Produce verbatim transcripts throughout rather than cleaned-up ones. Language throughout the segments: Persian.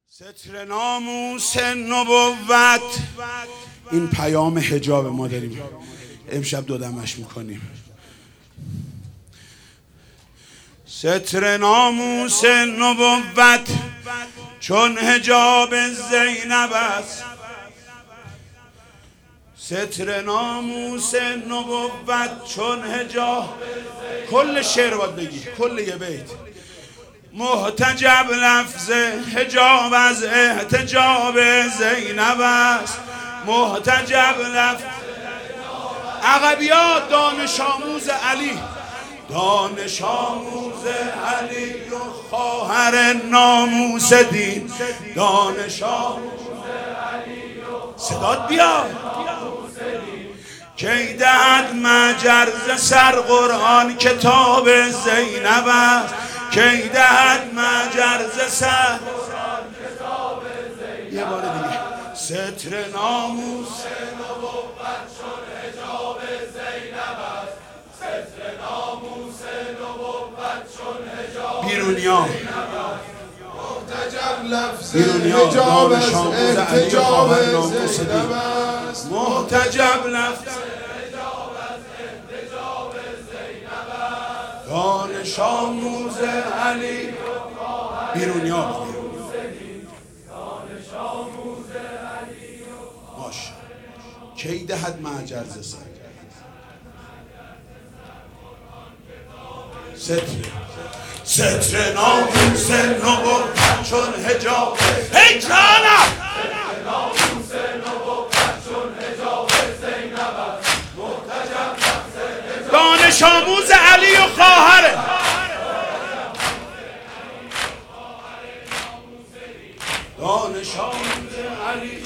ستر ناموس نبوت. این پیام حجاب ما داریم امشب دودمش میکنیم. ستر ناموس نبوت چون حجاب زینب است. ستر ناموس نبوت چون حجاب. کل شعر باید بگی، کل یه بیت. محتجب لفظ حجاب از احتجاب زینب است. محتجب لفظ عقبیات دانش آموز علی، دانش آموز علی و خواهر ناموس دین. دانش آموز علی و صدات بیاد. کی دهد مجرز سر قرآن کتاب زینب است. کی دهد مجرز سر قرآن کتاب زینب. یه بار دیگه. ستر ناموس نبوت چون حجاب زینب است. ستر ناموس نبوت چون حجاب بیرونیا. محتجب لفظ حجاب از احتجاب زینب است. محتجب لفظ دانش آموز علی بیرونیا. باش کی دهد مجرز سر. ستر ستر ناموس نبوت چون حجاب. هی جانم ستر ناموس نبوت چون حجاب زینب است. محتجب دانش آموز علی و خواهره. دانش آموز علی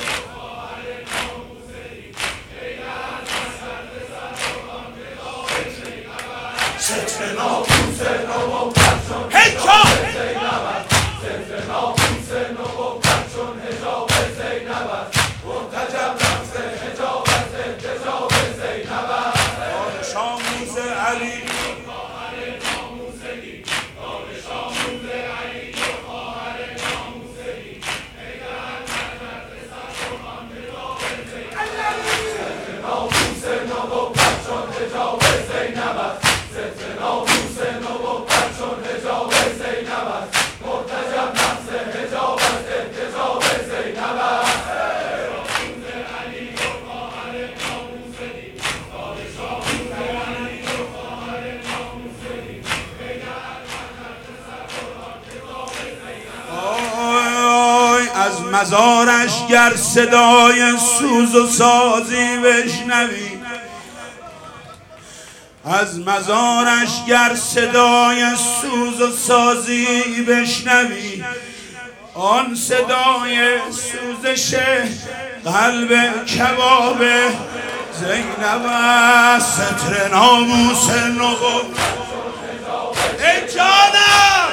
ستر ناموس نبوت چون حجاب زینب است. ستر ناموس نبوت چون حجاب زینب است. محتجب لفظ حجاب از احتجاب زینب است. دانش آموز علی از مزارش گر صدای سوز و سازی بشنوی. از مزارش گر صدای سوز و سازی بشنوی. آن صدای سوزش قلب کباب زینب است. ستر ناموس نبوت ای جانم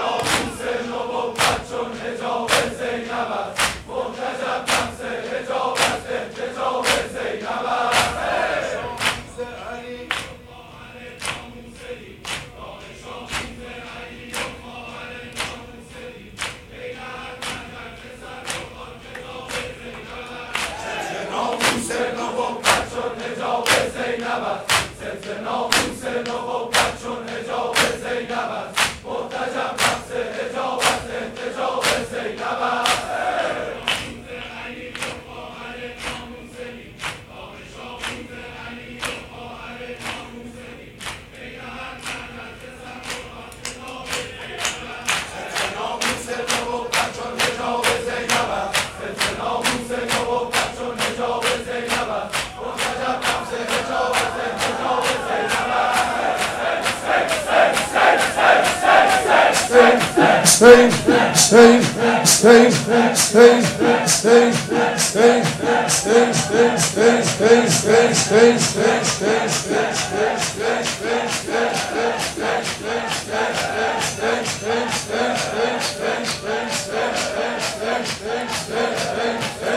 Stay, stay, stay, stay, stay, stay, stay, stay, stay, stay, stay,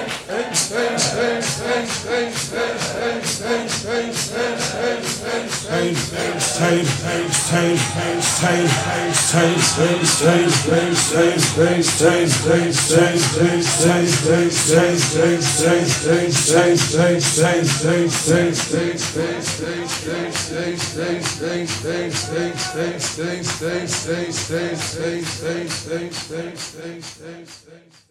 stay, stay, stay, Thanks, thanks, thanks, thanks, thanks, thanks, thanks, thanks, thanks.